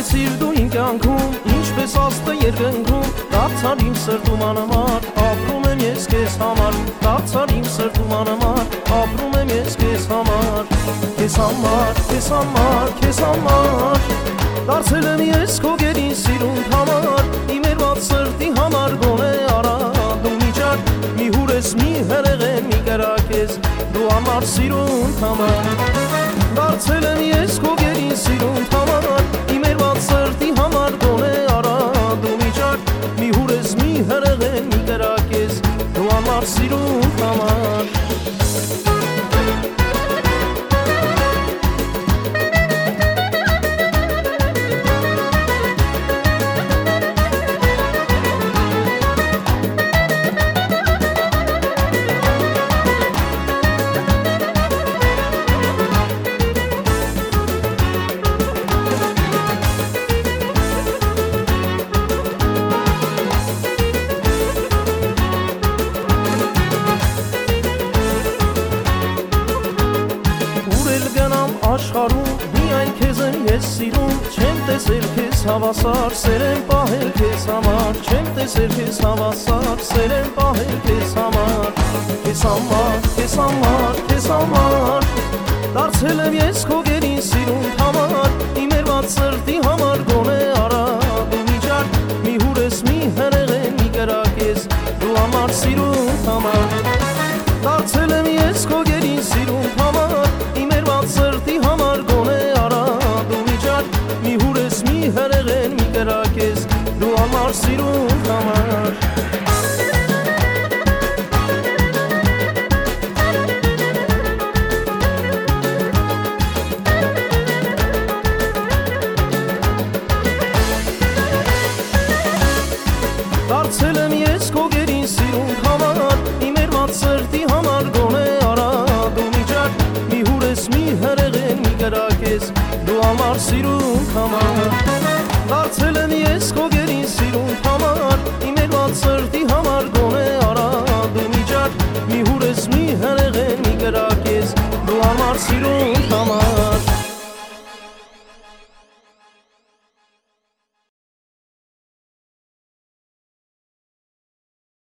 Մնացիր դու իմ կյանքում, ինչպես աստղը երկնքում, դարձար իմ սրտում անմար, ապրում եմ ես քեզ համար, դարձար իմ սրտում անմար, ապրում եմ ես քեզ համար, քեզ համար, քեզ համար, քեզ համար, դարձել եմ ես քո գերին սիրուն համար, իմ երված սրտի համար գոնե արա դու միջար, մի հուրես մի հրեղե մի կրակես, դու համար սիրուն համար, դարձել եմ ես քո գերին սիրուն համար, իմ երված սրտի համար գոնե արա դու միջար, մի հուրես մի հրեղե մի կրակես, դու համար սիրուն համար աշխարհում միայն քեզ եմ ես սիրում, չեմ տեսել քեզ հավասար, սեր եմ պահել քեզ համար, չեմ տեսել քեզ հավասար, սեր եմ պահել քեզ համար, քեզ համար, քեզ համար, քեզ համար, դարձել եմ ես քո գերին սիրուն համար, իմ երված սրտի համար գոնե արա դու միջար, մի հուրես մի հրեղե մի կրակես, դու համար սիրուն համար, դարձել եմ ես քո գերին սիրուն համար, իմ երված սրտի համար գոնե արա դու միջար, մի հուրես մի հրեղե մի կրակես, դու համար սիրուն համար Դարձել եմ ես քո գերին սիրուն համար, իմ երված սրտի համար գոնե արա դու միջար, մի հուրես մի հրեղե մի կրակես, դու համար սիրուն համար, դարձել եմ ես քո գերին սիրուն համար, իմ երված սրտի համար գոնե արա դու միջար, մի հուրես մի հրեղե մի կրակես, դու համար սիրուն